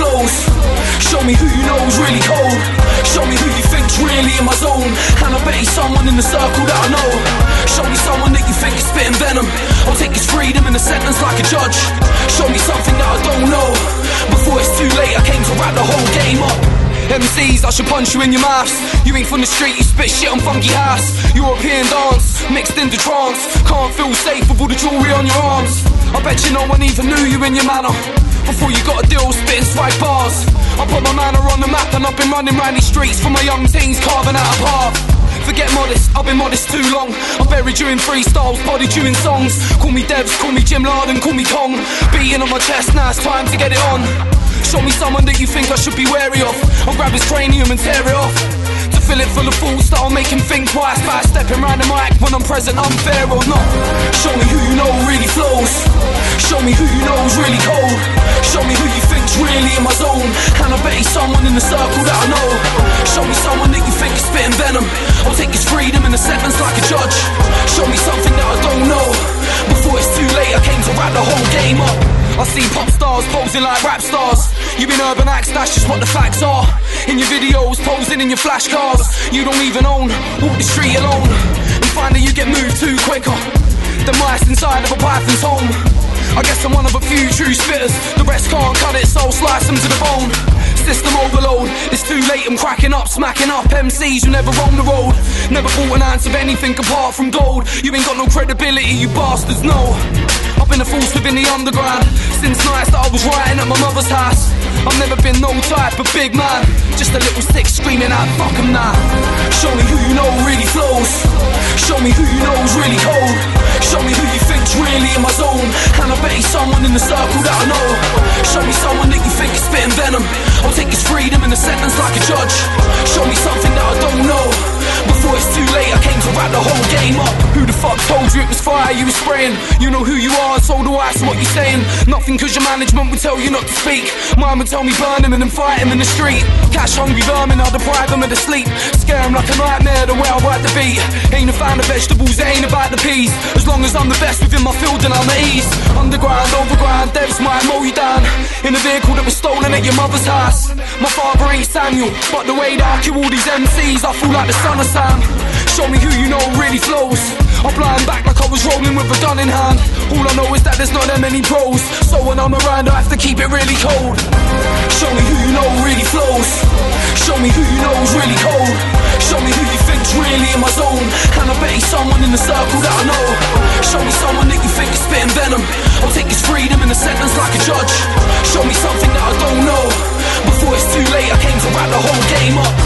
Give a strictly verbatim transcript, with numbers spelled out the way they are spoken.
flows. Show me who you know's really cold. Show me who you think's really in my zone. And I bet he's someone in the circle that I know. Show me someone that you think is spitting venom. I'll take his freedom in a sentence like a judge. Show me something that I don't know. Before it's too late, I came to wrap the whole game up. M Cs, I should punch you in your mouths. You ain't from the street, you spit shit on funky house. European dance, mixed into trance. Can't feel safe with all the jewelry on your arms. I bet you no one even knew you in your manner. Before you got a deal, spitting swag bars. I put my manner on the map and I've been running round these streets for my young teens, carving out a path. Forget modest, I've been modest too long. I buried you in freestyles, bodied you in songs. Call me Debs, call me Jim Laden, call me Kong. Beating on my chest, now it's time to get it on. Show me someone that you think I should be wary of. I'll grab his cranium and tear it off. To fill it full of fools that'll make him think twice about stepping round the mic when I'm present, unfair or not. Show me who you know really flows. Show me who you know's really cold. Show me who you think's really in my zone. And I bet he's someone in the circle that I know. Show me someone that you think is spitting venom. I'll take his freedom in a sentence like a judge. Show me something that I don't know. Before it's too late, I came to wrap the whole game up. I see pop stars posing like rap stars. You been urban acts, that's just what the facts are. In your videos, posing in your flash cars. You don't even own, walk the street alone and find that you get moved too quicker. The mice inside of a python's home. I guess I'm one of a few true spitters. The rest can't cut it, so I'll slice them to the bone. System overload, it's too late, I'm cracking up, smacking up M Cs who never roam the road. Never bought an ounce of anything apart from gold. You ain't got no credibility, you bastards know. I've been a force within the underground since nights that I was writing at my mother's house. I've never been no type of big man, just a little stick screaming out, fuck 'em now. Show me who you know really flows. Show me who you know's really cold. Show me who you think's really in my zone. And I bet he's someone in the circle that I know. Show me someone that you think is spitting venom. I'll take his freedom in a sentence like a judge. Show me something that I don't know. Before it's too late, I came to wrap the whole game up. Who the fuck told you it was fire you were spraying? You know who you are, so do I, so what you saying? Nothing cause your management would tell you not to speak. Mine would tell me burn him and then fight him in the street. Cash hungry vermin, I'll deprive them of the sleep. Scare him like a nightmare the way I write the beat. Ain't a fan of vegetables, it ain't about the peas. As long as I'm the best within my field, then I'm at ease. Underground, overground, devs might mow you down. In a vehicle that was stolen at your mother's house. My father ain't Samuel, but the way that I kill all these M Cs, I feel like the son of Sam. Show me who you know really flows. I'm flying back like I was rolling with a gun in hand. All I know is that there's not that many pros, so when I'm around I have to keep it really cold. Show me who you know really flows. Show me who you know's really cold. Show me who you think's really in my zone. And I bet he's someone in the circle that I know. Show me someone that you think is spitting venom. I'll take his freedom in a sentence like a judge. Show me something that I don't know. Before it's too late, I came to wrap the whole game up.